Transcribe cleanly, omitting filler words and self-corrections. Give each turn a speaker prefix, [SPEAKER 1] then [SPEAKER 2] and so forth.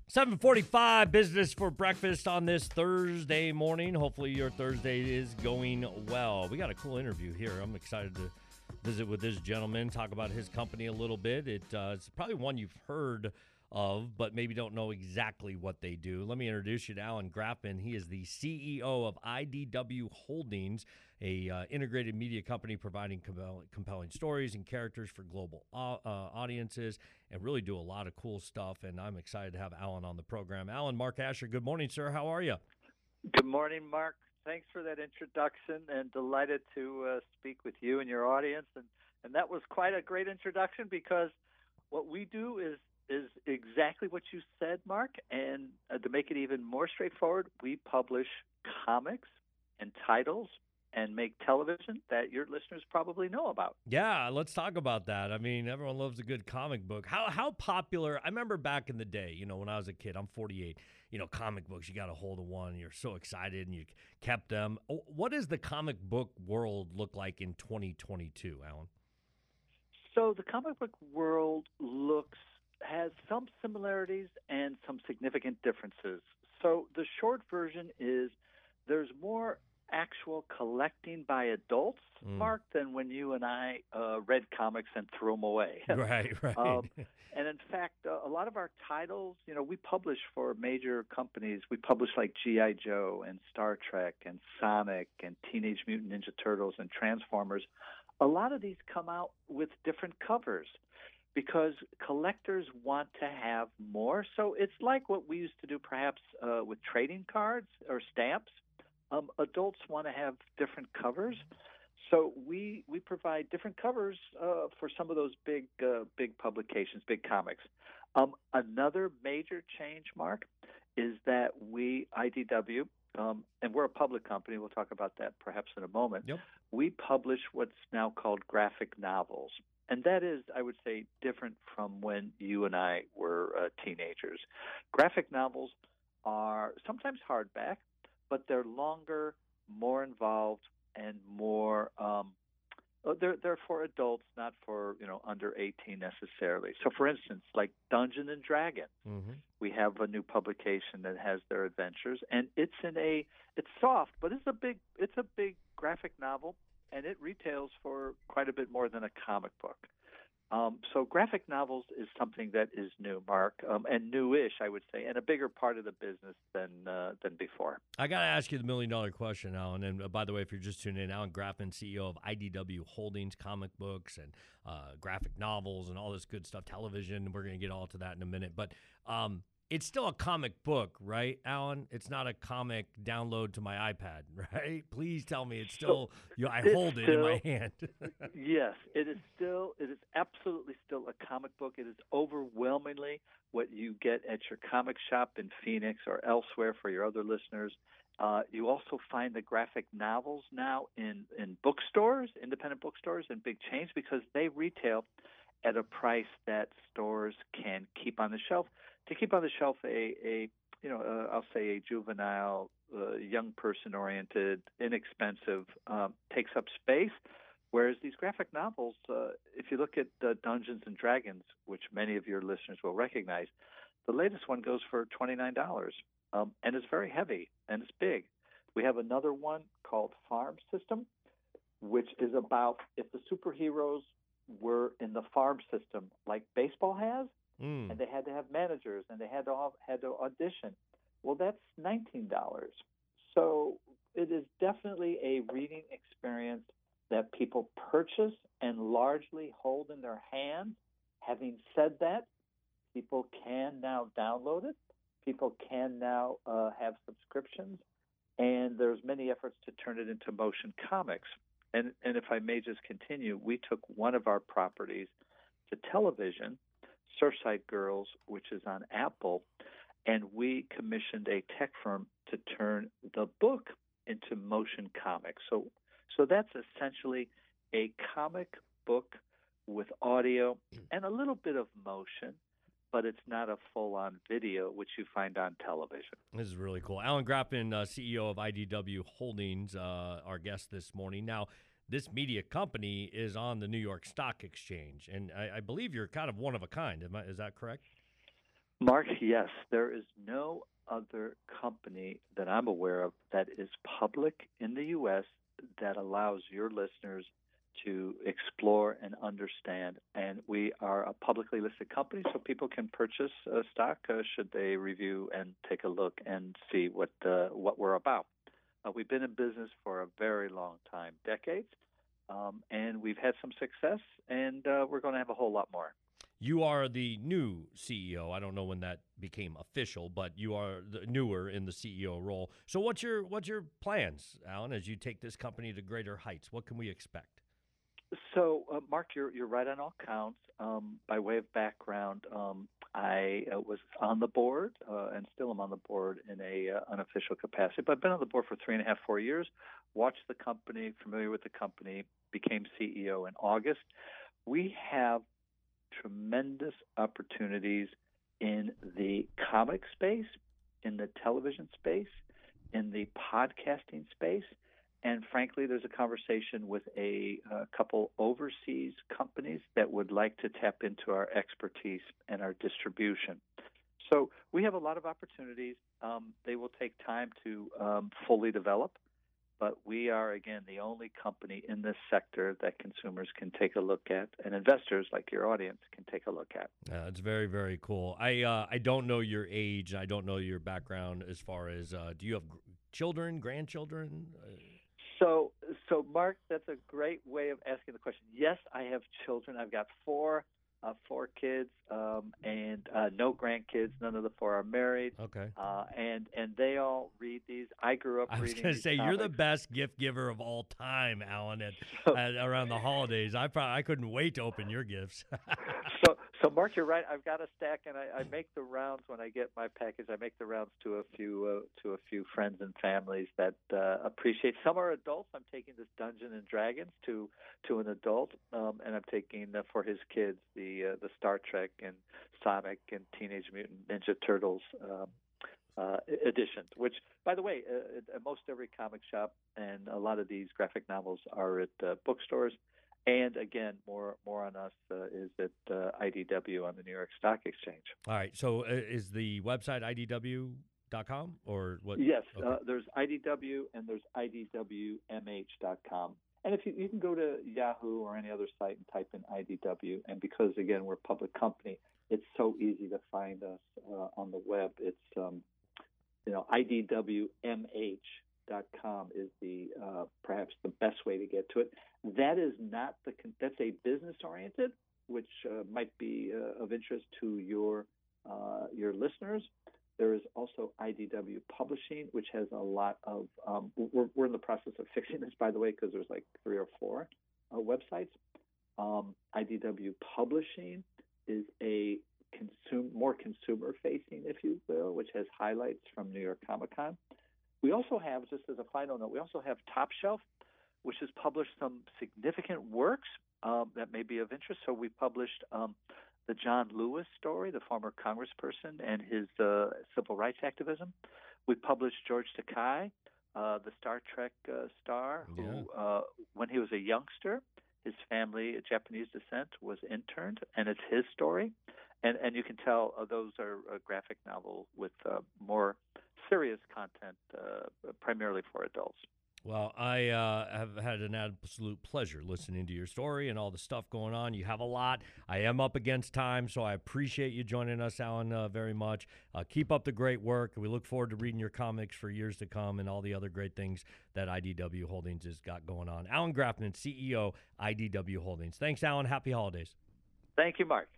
[SPEAKER 1] 7:45 business for breakfast on this Thursday morning. Hopefully your Thursday is going well. We got a cool interview here. I'm excited to visit with this gentleman, talk about his company a little bit. It's probably one you've heard of, but maybe don't know exactly what they do. Let me introduce you to Alan Graffin. He is the CEO of IDW Holdings, a integrated media company providing compelling stories and characters for global audiences, and really do a lot of cool stuff. And I'm excited to have Alan on the program. Alan, Mark Asher, good morning, sir. How are you?
[SPEAKER 2] Good morning, Mark. Thanks for that introduction, and delighted to speak with you and your audience. And that was quite a great introduction, because what we do is exactly what you said, Mark. And to make it even more straightforward, we publish comics and titles and make television that your listeners probably know about.
[SPEAKER 1] Yeah, let's talk about that. I mean, everyone loves a good comic book. How popular? I remember back in the day, when I was a kid, I'm 48, comic books, you got a hold of one and you're so excited and you kept them. What does the comic book world look like in 2022, Alan?
[SPEAKER 2] So the comic book world has some similarities and some significant differences. So the short version is there's more actual collecting by adults, Mark, than when you and I read comics and threw them away.
[SPEAKER 1] Right.
[SPEAKER 2] And in fact, a lot of our titles, we publish for major companies. We publish like G.I. Joe and Star Trek and Sonic and Teenage Mutant Ninja Turtles and Transformers. A lot of these come out with different covers, because collectors want to have more. So it's like what we used to do perhaps with trading cards or stamps. Adults want to have different covers. So we provide different covers for some of those big publications, big comics. Another major change, Mark, is that IDW, and we're a public company. We'll talk about that perhaps in a moment.
[SPEAKER 1] Yep.
[SPEAKER 2] We publish what's now called graphic novels. And that is, I would say, different from when you and I were teenagers. Graphic novels are sometimes hardback, but they're longer, more involved, and more. They're for adults, not for under 18 necessarily. So, for instance, like Dungeons and Dragons, we have a new publication that has their adventures, and it's soft, but it's a big graphic novel. And it retails for quite a bit more than a comic book. So graphic novels is something that is new, Mark, and newish, I would say, and a bigger part of the business than before.
[SPEAKER 1] I got to ask you the million-dollar question, Alan. And by the way, if you're just tuning in, Alan Graffin, CEO of IDW Holdings, comic books and graphic novels and all this good stuff, television. We're going to get all to that in a minute. But it's still a comic book, right, Alan? It's not a comic download to my iPad, right? Please tell me it's still. I hold it in my hand.
[SPEAKER 2] Yes, it is still. It is absolutely still a comic book. It is overwhelmingly what you get at your comic shop in Phoenix or elsewhere for your other listeners. You also find the graphic novels now in bookstores, independent bookstores, and big chains, because they retail at a price that stores can keep on the shelf. To keep on the shelf I'll say a juvenile, young person-oriented, inexpensive, takes up space, whereas these graphic novels, if you look at Dungeons and Dragons, which many of your listeners will recognize, the latest one goes for $29, and it's very heavy, and it's big. We have another one called Farm System, which is about if the superheroes were in the farm system like baseball has, and they had to have managers, and they had to audition. Well, that's $19. So it is definitely a reading experience that people purchase and largely hold in their hands. Having said that, people can now download it. People can now have subscriptions, and there's many efforts to turn it into motion comics. And if I may just continue, we took one of our properties to television, Surfside Girls, which is on Apple, and we commissioned a tech firm to turn the book into motion comics. So that's essentially a comic book with audio and a little bit of motion, but it's not a full-on video, which you find on television.
[SPEAKER 1] This is really cool. Alan Graffin, CEO of IDW Holdings, our guest this morning. Now, this media company is on the New York Stock Exchange, and I believe you're kind of one of a kind. Is that correct?
[SPEAKER 2] Mark, yes, there is no other company that I'm aware of that is public in the U.S. that allows your listeners to explore and understand. And we are a publicly listed company, so people can purchase stock should they review and take a look and see what we're about. We've been in business for a very long time, decades, and we've had some success, and we're going to have a whole lot more.
[SPEAKER 1] You are the new CEO. I don't know when that became official, but you are newer in the CEO role. So what's your plans, Alan, as you take this company to greater heights? What can we expect?
[SPEAKER 2] So, Mark, you're right on all counts. By way of background, I was on the board and still am on the board in a unofficial capacity. But I've been on the board for 3.5, 4 years. Watched the company, familiar with the company, became CEO in August. We have tremendous opportunities in the comic space, in the television space, in the podcasting space, and frankly, there's a conversation with a couple overseas companies that would like to tap into our expertise and our distribution. So we have a lot of opportunities. They will take time to fully develop. But we are, again, the only company in this sector that consumers can take a look at and investors like your audience can take a look at.
[SPEAKER 1] It's very, very cool. I don't know your age. I don't know your background as far as do you have children, grandchildren?
[SPEAKER 2] So, Mark, that's a great way of asking the question. Yes, I have children. I've got four kids and no grandkids. None of the four are married.
[SPEAKER 1] Okay.
[SPEAKER 2] And they all read these. I grew up reading these. I was going to
[SPEAKER 1] say, you're the best gift giver of all time, Alan, around the holidays. I couldn't wait to open your gifts.
[SPEAKER 2] So, Mark, you're right. I've got a stack, and I make the rounds when I get my package. I make the rounds to a few friends and families that appreciate. Some are adults. I'm taking this Dungeons and Dragons to an adult, and I'm taking for his kids the Star Trek and Sonic and Teenage Mutant Ninja Turtles editions. Which, by the way, at most every comic shop and a lot of these graphic novels are at bookstores. And again, more on us is at IDW on the New York Stock Exchange.
[SPEAKER 1] All right. So is the website IDW.com or what?
[SPEAKER 2] Yes. Okay. There's IDW and there's IDWMH.com. And if you can go to Yahoo or any other site and type in IDW. And because, again, we're a public company, it's so easy to find us on the web. It's, IDWMH.com is the perhaps the best way to get to it. That is not that's a business oriented, which might be of interest to your listeners. There is also IDW Publishing, which has a lot of. We're in the process of fixing this, by the way, because there's like 3 or 4 websites. IDW Publishing is a more consumer facing, if you will, which has highlights from New York Comic Con. We also have, just as a final note, Top Shelf, which has published some significant works that may be of interest. So we published the John Lewis story, the former congressperson and his civil rights activism. We published George Takei, the Star Trek star, who, when he was a youngster, his family, Japanese descent, was interned, and it's his story. And you can tell those are graphic novels with more serious content, primarily for adults.
[SPEAKER 1] Well, I have had an absolute pleasure listening to your story and all the stuff going on. You have a lot. I am up against time, so I appreciate you joining us, Alan, very much. Keep up the great work. We look forward to reading your comics for years to come and all the other great things that IDW Holdings has got going on. Alan Grafman, CEO, IDW Holdings. Thanks, Alan. Happy holidays.
[SPEAKER 2] Thank you, Mark.